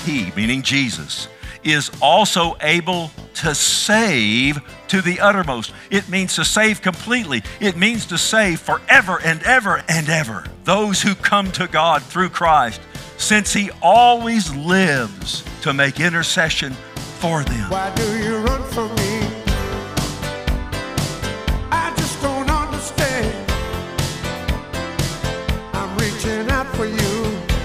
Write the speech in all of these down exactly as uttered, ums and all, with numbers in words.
he, meaning Jesus, is also able to save to the uttermost. It means to save completely. It means to save forever and ever and ever those who come to God through Christ, since he always lives to make intercession for them. Why do you run from me? I just don't understand. I'm reaching out for you.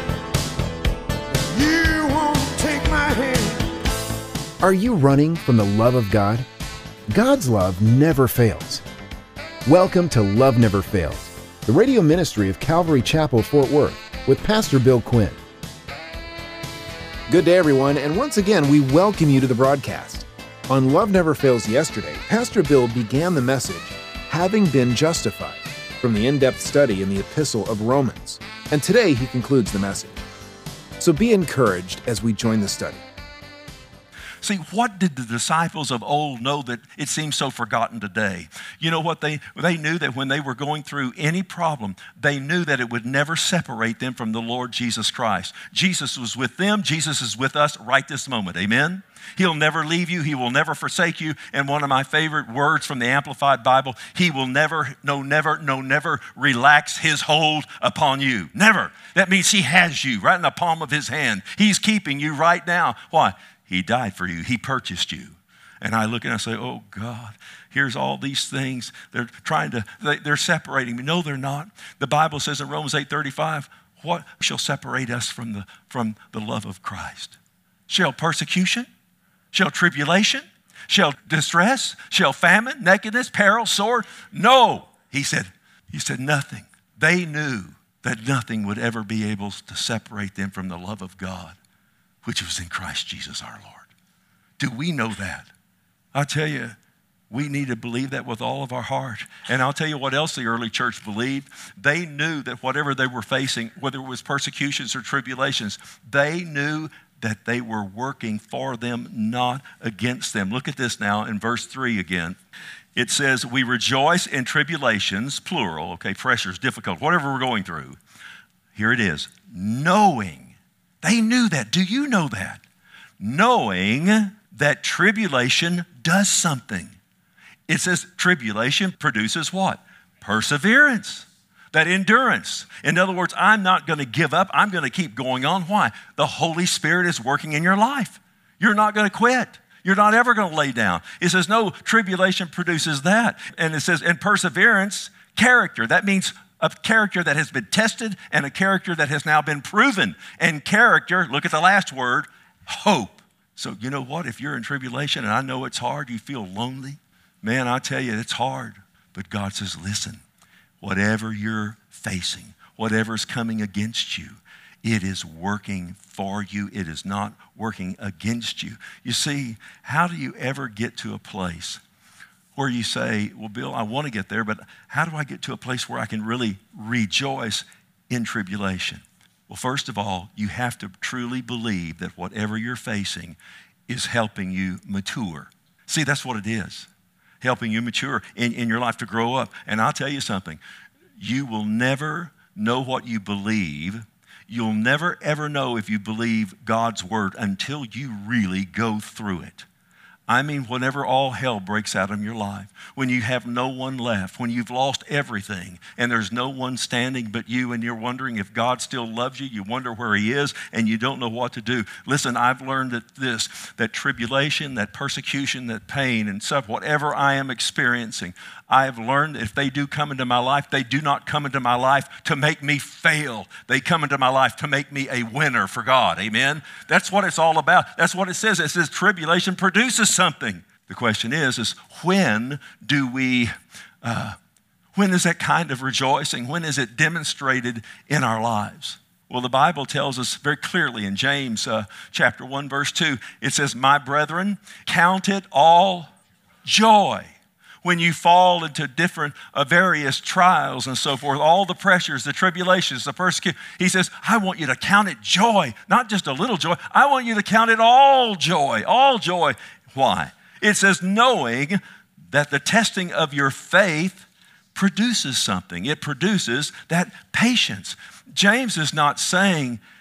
You won't take my hand. Are you running from the love of God? God's love never fails. Welcome to Love Never Fails, the radio ministry of Calvary Chapel, Fort Worth, with Pastor Bill Quinn. Good day, everyone, and once again, we welcome you to the broadcast. On Love Never Fails yesterday, Pastor Bill began the message, Having Been Justified, from the in-depth study in the Epistle of Romans, and today he concludes the message. So be encouraged as we join the study. See, what did the disciples of old know that it seems so forgotten today? You know what? They, they knew that when they were going through any problem, they knew that it would never separate them from the Lord Jesus Christ. Jesus was with them. Jesus is with us right this moment. Amen? He'll never leave you. He will never forsake you. And one of my favorite words from the Amplified Bible, he will never, no, never, no, never relax his hold upon you. Never. That means he has you right in the palm of his hand. He's keeping you right now. Why? He died for you. He purchased you. And I look and I say, oh God, here's all these things. They're trying to, they, they're separating me. No, they're not. The Bible says in Romans eight thirty-five, what shall separate us from the, from the love of Christ? Shall persecution? Shall tribulation? Shall distress? Shall famine? Nakedness? Peril? Sword? No. He said, he said nothing. They knew that nothing would ever be able to separate them from the love of God, which was in Christ Jesus our Lord. Do we know that? I tell you, we need to believe that with all of our heart. And I'll tell you what else the early church believed. They knew that whatever they were facing, whether it was persecutions or tribulations, they knew that they were working for them, not against them. Look at this now in verse three again. It says, we rejoice in tribulations, plural, okay, pressures, difficult, whatever we're going through. Here it is, knowing. They knew that. Do you know that? Knowing that tribulation does something. It says tribulation produces what? Perseverance. That endurance. In other words, I'm not going to give up. I'm going to keep going on. Why? The Holy Spirit is working in your life. You're not going to quit. You're not ever going to lay down. It says, no, tribulation produces that. And it says, and perseverance, character. That means a character that has been tested and a character that has now been proven. And character, look at the last word, hope. So you know what? If you're in tribulation, and I know it's hard, you feel lonely, man, I tell you, it's hard. But God says, listen, whatever you're facing, whatever's coming against you, it is working for you. It is not working against you. You see, how do you ever get to a place where you say, well, Bill, I want to get there, but how do I get to a place where I can really rejoice in tribulation? Well, first of all, you have to truly believe that whatever you're facing is helping you mature. See, that's what it is. Helping you mature in, in your life to grow up. And I'll tell you something, you will never know what you believe. You'll never ever know if you believe God's word until you really go through it. I mean, whenever all hell breaks out in your life, when you have no one left, when you've lost everything and there's no one standing but you and you're wondering if God still loves you, you wonder where he is and you don't know what to do. Listen, I've learned that this, that tribulation, that persecution, that pain and stuff, whatever I am experiencing, I have learned that if they do come into my life, they do not come into my life to make me fail. They come into my life to make me a winner for God. Amen? That's what it's all about. That's what it says. It says tribulation produces something. The question is, is when do we, uh, when is that kind of rejoicing? When is it demonstrated in our lives? Well, the Bible tells us very clearly in James uh, chapter one, verse two, it says, my brethren, count it all joy when you fall into different uh, various trials and so forth, all the pressures, the tribulations, the persecution. He says, I want you to count it joy, not just a little joy. I want you to count it all joy, all joy. Why? It says, knowing that the testing of your faith produces something. It produces that patience. James is not saying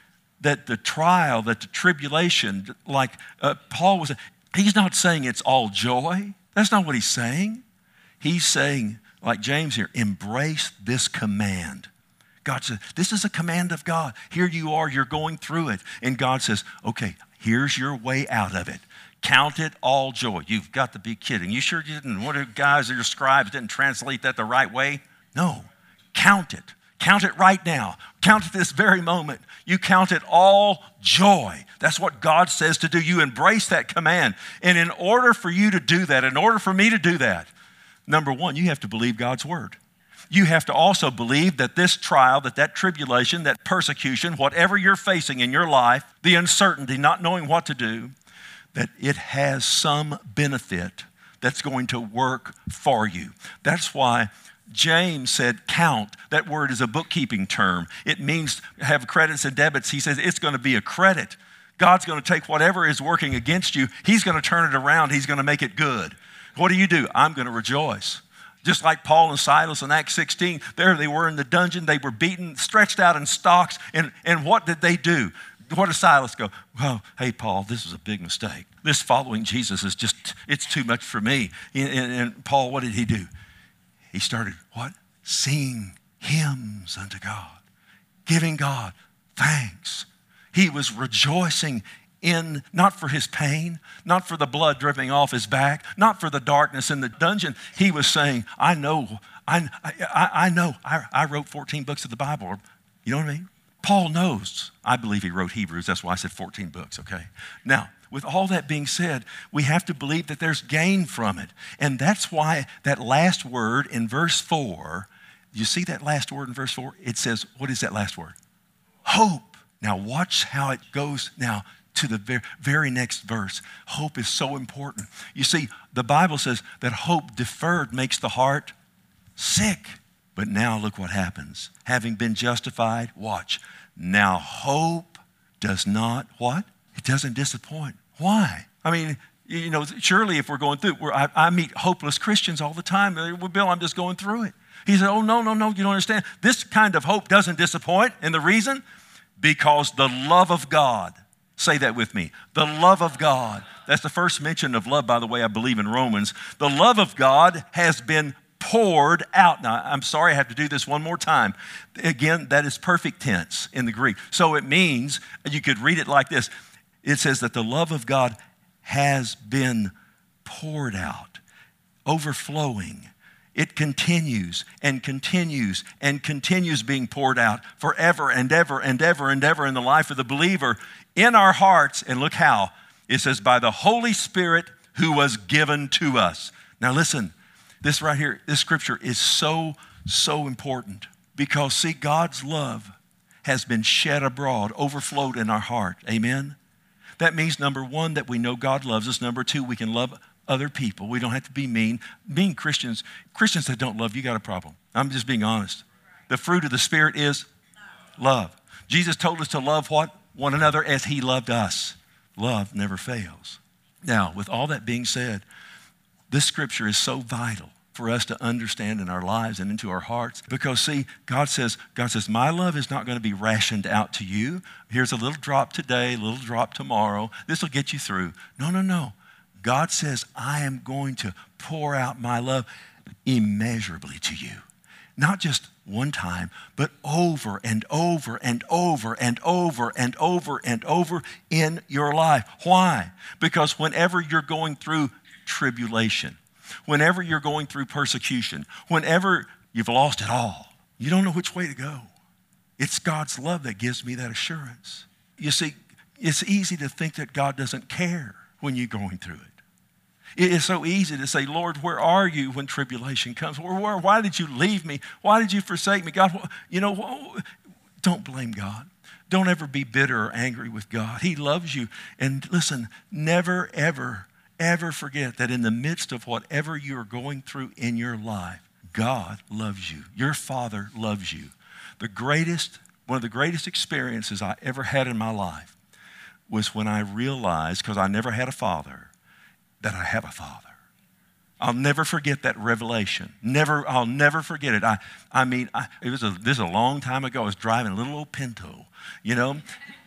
that the trial, that the tribulation, like uh, Paul was, he's not saying it's all joy. That's not what he's saying. He's saying, like James here, embrace this command. God says, this is a command of God. Here you are, you're going through it. And God says, okay, here's your way out of it. Count it all joy. You've got to be kidding. You sure you didn't, what are guys or your scribes didn't translate that the right way? No, count it. Count it right now. Count it this very moment. You count it all joy. That's what God says to do. You embrace that command. And in order for you to do that, in order for me to do that, number one, you have to believe God's word. You have to also believe that this trial, that that tribulation, that persecution, whatever you're facing in your life, the uncertainty, not knowing what to do, that it has some benefit that's going to work for you. That's why James said count. That word is a bookkeeping term. It means have credits and debits. He says it's going to be a credit. God's going to take whatever is working against you. He's going to turn it around. He's going to make it good. What do you do? I'm going to rejoice. Just like Paul and Silas in Acts sixteen, there they were in the dungeon. They were beaten, stretched out in stocks. And, and what did they do? What did Silas go? Well, hey, Paul, this is a big mistake. This following Jesus is just, it's too much for me. And, and, and Paul, what did he do? He started, what? Singing hymns unto God, giving God thanks. He was rejoicing in, not for his pain, not for the blood dripping off his back, not for the darkness in the dungeon. He was saying, I know, I, I, I know, I, I wrote fourteen books of the Bible. You know what I mean? Paul knows. I believe he wrote Hebrews. That's why I said fourteen books, okay? Now, with all that being said, we have to believe that there's gain from it. And that's why that last word in verse four, you see that last word in verse four? It says, what is that last word? Hope. Now watch how it goes now to the very, very next verse. Hope is so important. You see, the Bible says that hope deferred makes the heart sick. But now look what happens. Having been justified, watch. Now hope does not, what? It doesn't disappoint. Why? I mean, you know, surely if we're going through, we're, I, I meet hopeless Christians all the time. Well, Bill, I'm just going through it. He said, oh, no, no, no, you don't understand. This kind of hope doesn't disappoint. And the reason? Because the love of God. Say that with me. The love of God. That's the first mention of love, by the way, I believe in Romans. The love of God has been poured out. Now, I'm sorry I have to do this one more time. Again, that is perfect tense in the Greek. So it means, you could read it like this. It says that the love of God has been poured out, overflowing. It continues and continues and continues being poured out forever and ever and ever and ever in the life of the believer in our hearts. And look how. It says, by the Holy Spirit who was given to us. Now listen. This right here, this scripture is so, so important because, see, God's love has been shed abroad, overflowed in our heart. Amen? That means, number one, that we know God loves us. Number two, we can love other people. We don't have to be mean. Mean Christians, Christians that don't love, you got a problem. I'm just being honest. The fruit of the Spirit is love. Jesus told us to love what? One another as he loved us. Love never fails. Now, with all that being said, this scripture is so vital for us to understand in our lives and into our hearts. Because see, God says, God says, my love is not going to be rationed out to you. Here's a little drop today, a little drop tomorrow. This will get you through. No, no, no. God says, I am going to pour out my love immeasurably to you. Not just one time, but over and over and over and over and over and over in your life. Why? Because whenever you're going through tribulation, whenever you're going through persecution, whenever you've lost it all, you don't know which way to go. It's God's love that gives me that assurance. You see, it's easy to think that God doesn't care when you're going through it. It is so easy to say, Lord, where are you when tribulation comes? Where, where, why did you leave me? Why did you forsake me? God, you know, don't blame God. Don't ever be bitter or angry with God. He loves you. And listen, never, ever, ever forget that in the midst of whatever you're going through in your life, God loves you. Your Father loves you. The greatest, one of the greatest experiences I ever had in my life was when I realized, because I never had a father, that I have a Father. I'll never forget that revelation. Never, I'll never forget it. I, I mean, I, it was a, this is a long time ago. I was driving a little old Pinto, you know,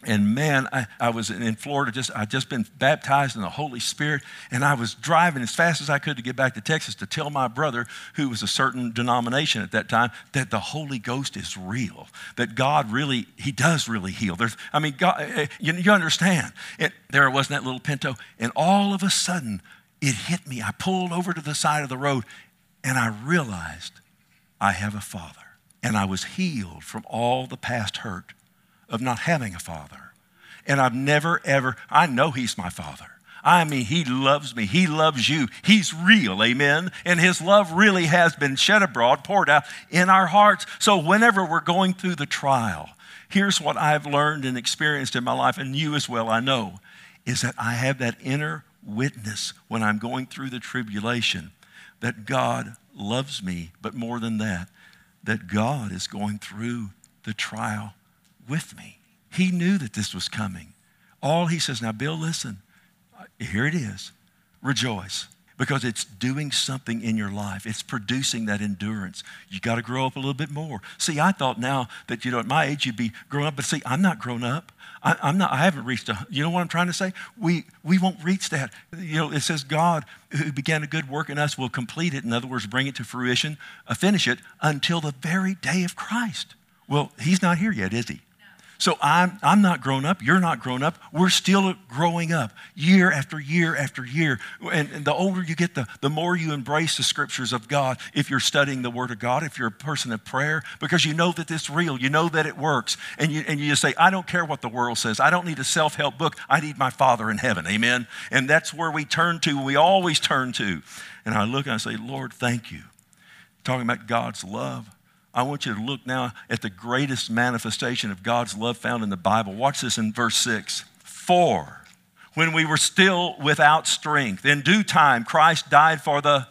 And man, I, I was in Florida, just I'd just been baptized in the Holy Spirit, and I was driving as fast as I could to get back to Texas to tell my brother, who was a certain denomination at that time, that the Holy Ghost is real, that God really, he does really heal. There's, I mean, God, you, you understand. It, there was that little Pinto, and all of a sudden, it hit me. I pulled over to the side of the road, and I realized I have a Father. And I was healed from all the past hurt of not having a father. And I've never, ever, I know he's my Father. I mean, he loves me. He loves you. He's real, amen? And his love really has been shed abroad, poured out in our hearts. So whenever we're going through the trial, here's what I've learned and experienced in my life, and you as well, I know, is that I have that inner witness when I'm going through the tribulation, that God loves me, but more than that, that God is going through the trial with me. He knew that this was coming. All he says, now, Bill, listen, here it is. Rejoice, because it's doing something in your life. It's producing that endurance. You got to grow up a little bit more. See, I thought now that, you know, at my age you'd be grown up, but see, I'm not grown up. I, I'm not, I haven't reached a, you know what I'm trying to say? We we won't reach that. You know, it says God who began a good work in us will complete it. In other words, bring it to fruition, uh, finish it until the very day of Christ. Well, he's not here yet, is he? So I'm, I'm not grown up. You're not grown up. We're still growing up year after year after year. And, and the older you get, the, the more you embrace the scriptures of God. If you're studying the Word of God, if you're a person of prayer, because you know that it's real. You know that it works. And you, and you just say, I don't care what the world says. I don't need a self-help book. I need my Father in heaven. Amen? And that's where we turn to. We always turn to. And I look and I say, Lord, thank you. Talking about God's love. I want you to look now at the greatest manifestation of God's love found in the Bible. Watch this in verse six. For when we were still without strength, in due time, Christ died for the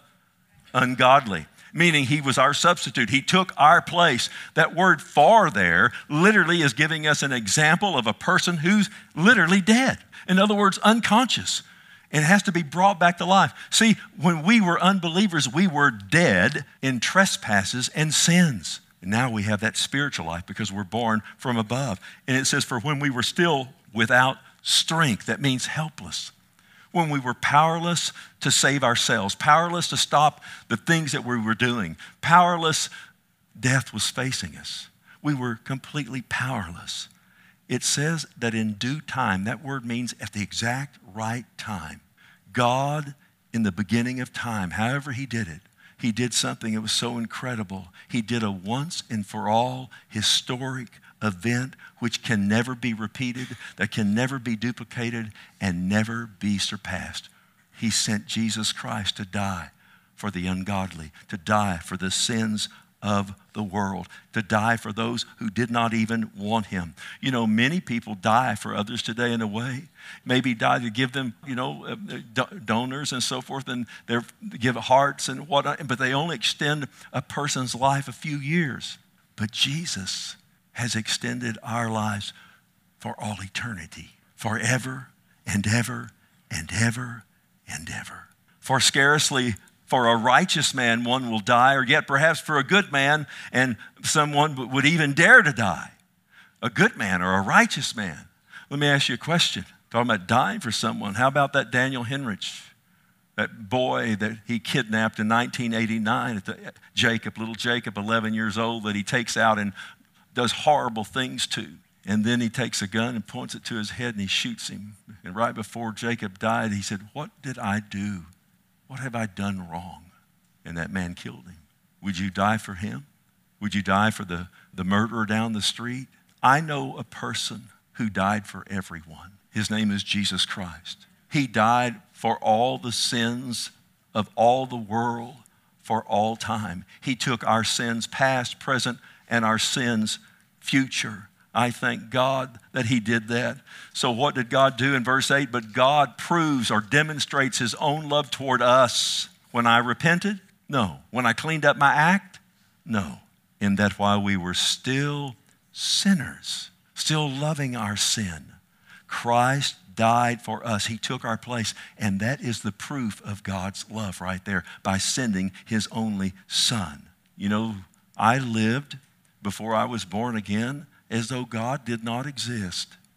ungodly, meaning he was our substitute. He took our place. That word for there literally is giving us an example of a person who's literally dead. In other words, unconscious. It has to be brought back to life. See, when we were unbelievers, we were dead in trespasses and sins. And now we have that spiritual life because we're born from above. And it says, for when we were still without strength, that means helpless. When we were powerless to save ourselves, powerless to stop the things that we were doing, powerless, death was facing us. We were completely powerless. It says that in due time, that word means at the exact right time. God, in the beginning of time, however he did it, he did something that was so incredible. He did a once and for all historic event which can never be repeated, that can never be duplicated, and never be surpassed. He sent Jesus Christ to die for the ungodly, to die for the sins of the world, to die for those who did not even want him. You know, many people die for others today in a way. Maybe die to give them, you know, donors and so forth, and they give hearts and whatnot, but they only extend a person's life a few years. But Jesus has extended our lives for all eternity, forever and ever and ever and ever. For scarcely for a righteous man, one will die, or yet perhaps for a good man, and someone would even dare to die. A good man or a righteous man. Let me ask you a question. Talking about dying for someone. How about that Daniel Henrich, that boy that he kidnapped in nineteen eighty-nine, at the, Jacob, little Jacob, eleven years old, that he takes out and does horrible things to. And then he takes a gun and points it to his head and he shoots him. And right before Jacob died, he said, what did I do? What have I done wrong? And that man killed him. Would you die for him? Would you die for the, the murderer down the street? I know a person who died for everyone. His name is Jesus Christ. He died for all the sins of all the world for all time. He took our sins past, present, and our sins future. I thank God that he did that. So what did God do in verse eight? But God proves or demonstrates his own love toward us. When I repented? No. When I cleaned up my act? No. In that while we were still sinners, still loving our sin, Christ died for us. He took our place. And that is the proof of God's love right there, by sending his only son. You know, I lived before I was born again as though God did not exist.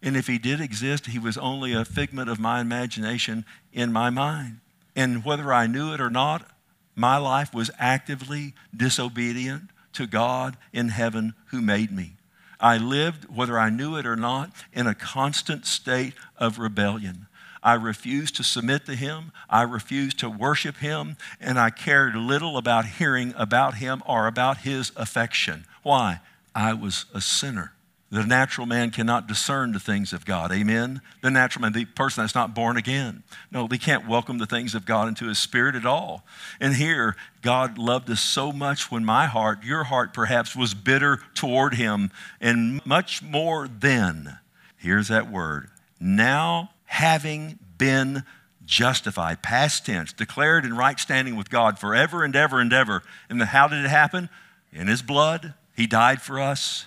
And if he did exist, he was only a figment of my imagination in my mind. And whether I knew it or not, my life was actively disobedient to God in heaven who made me. I lived, whether I knew it or not, in a constant state of rebellion. I refused to submit to him. I refused to worship him. And I cared little about hearing about him or about his affection. Why? I was a sinner. The natural man cannot discern the things of God. Amen? The natural man, the person that's not born again. No, they can't welcome the things of God into his spirit at all. And here, God loved us so much when my heart, your heart perhaps, was bitter toward him. And much more then, here's that word, now having been justified, past tense, declared in right standing with God forever and ever and ever. And then how did it happen? In his blood. He died for us.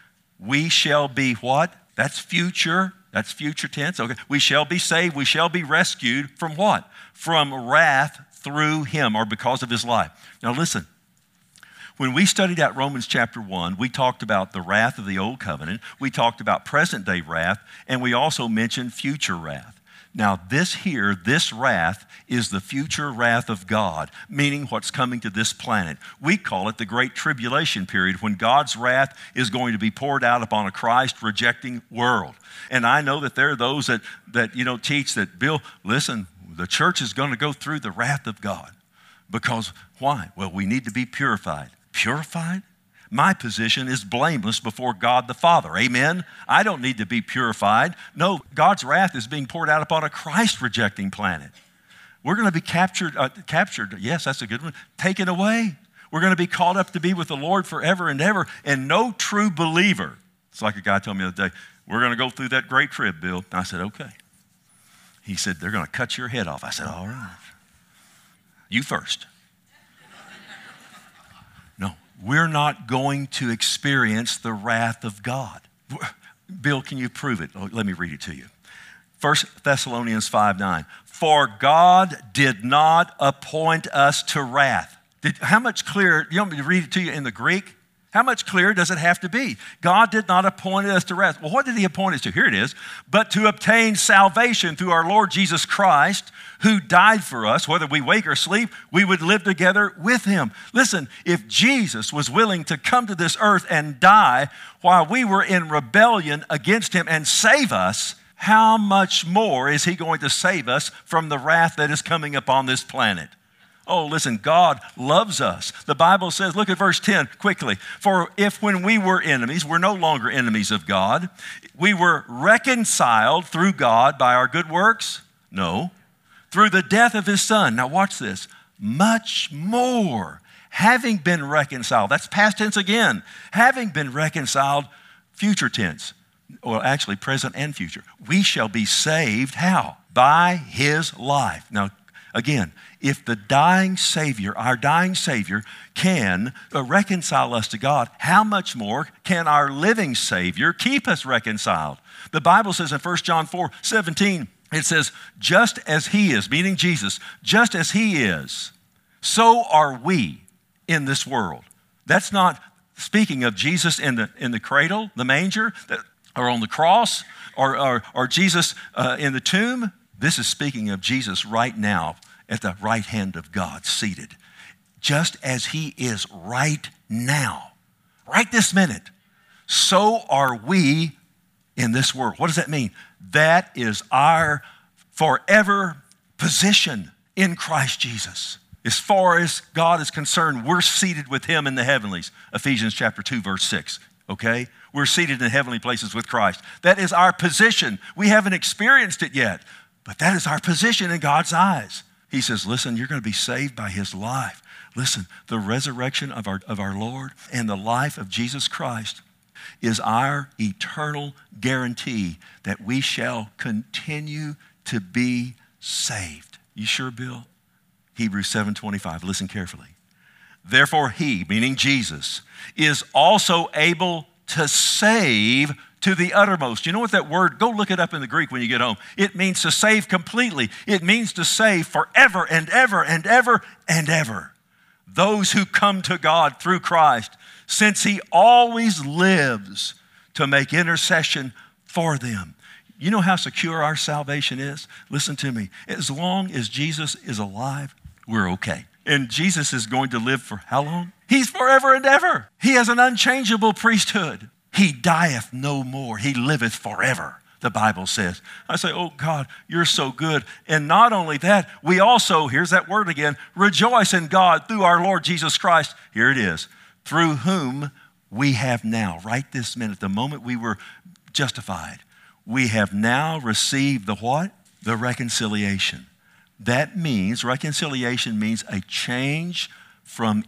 We shall be what? That's future. That's future tense. Okay. We shall be saved. We shall be rescued from what? From wrath through him or because of his life. Now listen. When we studied out Romans chapter one, we talked about the wrath of the old covenant. We talked about present day wrath. And we also mentioned future wrath. Now this here, this wrath is the future wrath of God, meaning what's coming to this planet. We call it the Great Tribulation period, when God's wrath is going to be poured out upon a Christ-rejecting world. And I know that there are those that, that you know, teach that, Bill, listen, the church is going to go through the wrath of God. Because why? Well, we need to be purified. Purified? My position is blameless before God the Father. Amen? I don't need to be purified. No, God's wrath is being poured out upon a Christ-rejecting planet. We're going to be captured, uh, captured, yes, that's a good one, taken away. We're going to be called up to be with the Lord forever and ever. And no true believer, it's like a guy told me the other day, we're going to go through that great trib, Bill. I said, okay. He said, they're going to cut your head off. I said, all right. You first. We're not going to experience the wrath of God. Bill, can you prove it? Let me read it to you. First Thessalonians five nine. For God did not appoint us to wrath. Did, how much clearer, you want me to read it to you in the Greek? How much clearer does it have to be? God did not appoint us to wrath. Well, what did he appoint us to? Here it is. But to obtain salvation through our Lord Jesus Christ, who died for us, whether we wake or sleep, we would live together with him. Listen, if Jesus was willing to come to this earth and die while we were in rebellion against him and save us, how much more is he going to save us from the wrath that is coming upon this planet? Oh, listen, God loves us. The Bible says, look at verse ten quickly. For if when we were enemies, we're no longer enemies of God, we were reconciled through God by our good works? No. Through the death of his son. Now watch this. Much more, having been reconciled. That's past tense again. Having been reconciled, future tense. Or actually present and future. We shall be saved, how? By his life. Now, again, if the dying Savior, our dying Savior, can reconcile us to God, how much more can our living Savior keep us reconciled? The Bible says in First John four seventeen, it says, just as he is, meaning Jesus, just as he is, so are we in this world. That's not speaking of Jesus in the, in the cradle, the manger, or on the cross, or, or, or Jesus uh, in the tomb. This is speaking of Jesus right now, at the right hand of God, seated. Just as he is right now, right this minute, so are we in this world. What does that mean? That is our forever position in Christ Jesus. As far as God is concerned, we're seated with him in the heavenlies. Ephesians chapter two, verse six, okay? We're seated in heavenly places with Christ. That is our position. We haven't experienced it yet, but that is our position in God's eyes. He says, listen, you're going to be saved by his life. Listen, the resurrection of our, of our Lord and the life of Jesus Christ is our eternal guarantee that we shall continue to be saved. You sure, Bill? Hebrews seven twenty-five, listen carefully. Therefore he, meaning Jesus, is also able to save to the uttermost. You know what that word, go look it up in the Greek when you get home. It means to save completely. It means to save forever and ever and ever and ever. Those who come to God through Christ, since he always lives to make intercession for them. You know how secure our salvation is? Listen to me. As long as Jesus is alive, we're okay. And Jesus is going to live for how long? He's forever and ever. He has an unchangeable priesthood. He dieth no more. He liveth forever, the Bible says. I say, oh God, you're so good. And not only that, we also, here's that word again, rejoice in God through our Lord Jesus Christ. Here it is. Through whom we have now, right this minute, the moment we were justified, we have now received the what? The reconciliation. That means, reconciliation means a change from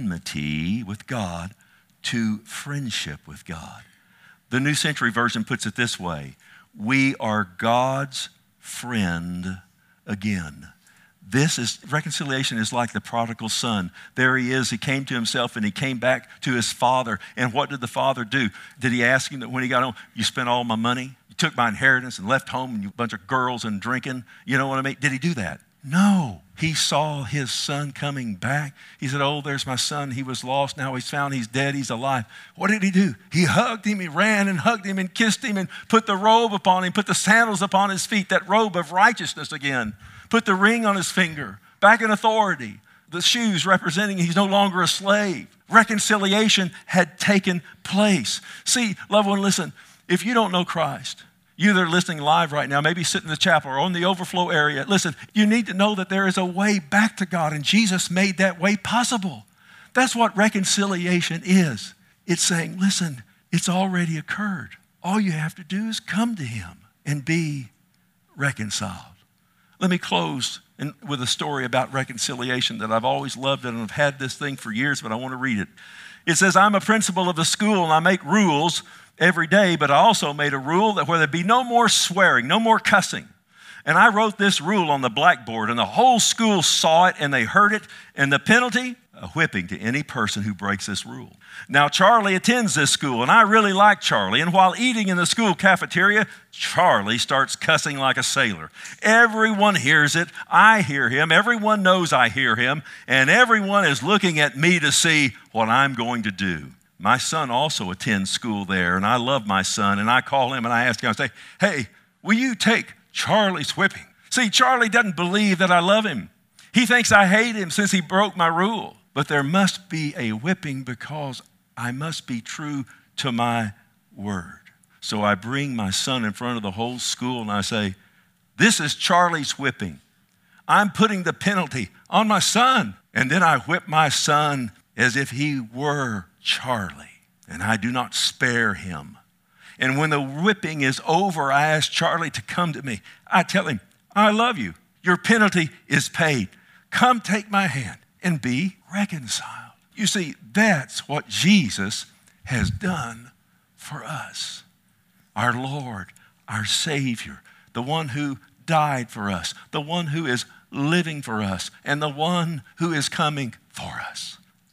enmity with God to friendship with God. The New Century Version puts it this way: we are God's friend again. This is, reconciliation is like the prodigal son. There he is, he came to himself and he came back to his father. And what did the father do? Did he ask him that when he got home, you spent all my money? You took my inheritance and left home and you bunch of girls and drinking? You know what I mean? Did he do that? No. He saw his son coming back. He said, oh, there's my son. He was lost. Now he's found. He's dead. He's alive. What did he do? He hugged him. He ran and hugged him and kissed him and put the robe upon him, put the sandals upon his feet, that robe of righteousness again. Put the ring on his finger, back in authority. The shoes representing he's no longer a slave. Reconciliation had taken place. See, loved one, listen, if you don't know Christ, you that are listening live right now, maybe sitting in the chapel or on the overflow area, listen, you need to know that there is a way back to God, and Jesus made that way possible. That's what reconciliation is. It's saying, listen, it's already occurred. All you have to do is come to him and be reconciled. Let me close in, with a story about reconciliation that I've always loved, and I've had this thing for years, but I want to read it. It says, I'm a principal of the school, and I make rules every day, but I also made a rule that where there be no more swearing, no more cussing. And I wrote this rule on the blackboard, and the whole school saw it, and they heard it, and the penalty, a whipping to any person who breaks this rule. Now, Charlie attends this school, and I really like Charlie. And while eating in the school cafeteria, Charlie starts cussing like a sailor. Everyone hears it. I hear him. Everyone knows I hear him. And everyone is looking at me to see what I'm going to do. My son also attends school there, and I love my son. And I call him, and I ask him, I say, hey, will you take Charlie's whipping? See, Charlie doesn't believe that I love him. He thinks I hate him since he broke my rule. But there must be a whipping because I must be true to my word. So I bring my son in front of the whole school and I say, this is Charlie's whipping. I'm putting the penalty on my son. And then I whip my son as if he were Charlie. And I do not spare him. And when the whipping is over, I ask Charlie to come to me. I tell him, I love you. Your penalty is paid. Come take my hand and be reconciled. You see, that's what Jesus has done for us. Our Lord, our Savior, the one who died for us, the one who is living for us, and the one who is coming for us.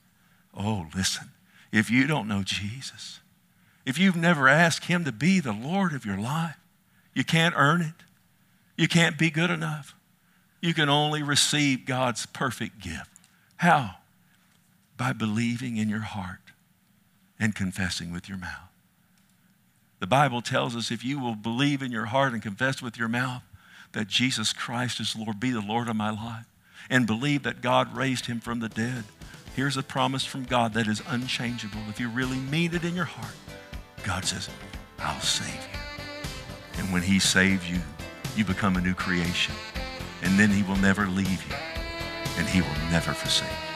Oh, listen, if you don't know Jesus, if you've never asked him to be the Lord of your life, you can't earn it. You can't be good enough. You can only receive God's perfect gift. How? By believing in your heart and confessing with your mouth. The Bible tells us if you will believe in your heart and confess with your mouth that Jesus Christ is Lord, be the Lord of my life, and believe that God raised him from the dead, here's a promise from God that is unchangeable. If you really mean it in your heart, God says, I'll save you. And when he saves you, you become a new creation. And then he will never leave you. And he will never forsake you.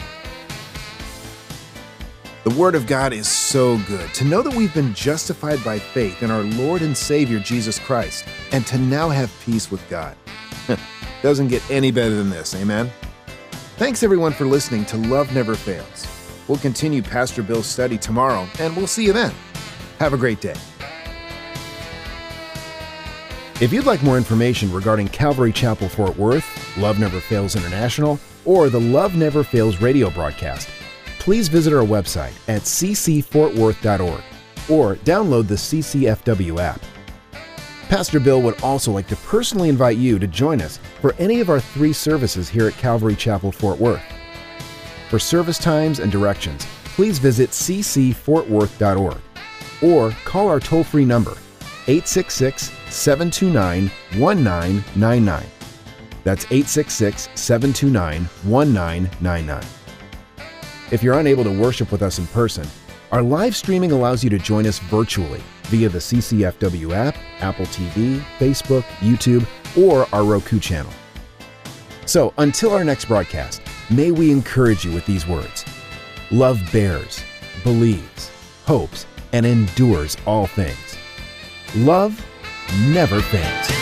The Word of God is so good. To know that we've been justified by faith in our Lord and Savior, Jesus Christ, and to now have peace with God. Doesn't get any better than this, amen? Thanks everyone for listening to Love Never Fails. We'll continue Pastor Bill's study tomorrow, and we'll see you then. Have a great day. If you'd like more information regarding Calvary Chapel Fort Worth, Love Never Fails International, or the Love Never Fails radio broadcast, please visit our website at c c fort worth dot org or download the C C F W app. Pastor Bill would also like to personally invite you to join us for any of our three services here at Calvary Chapel Fort Worth. For service times and directions, please visit c c fort worth dot org or call our toll-free number eight six six, seven two nine, one nine nine nine. That's eight six six, seven two nine, one nine nine nine. If you're unable to worship with us in person, our live streaming allows you to join us virtually via the C C F W app, Apple T V, Facebook, YouTube, or our Roku channel. So until our next broadcast, may we encourage you with these words. Love bears, believes, hopes, and endures all things. Love never fails.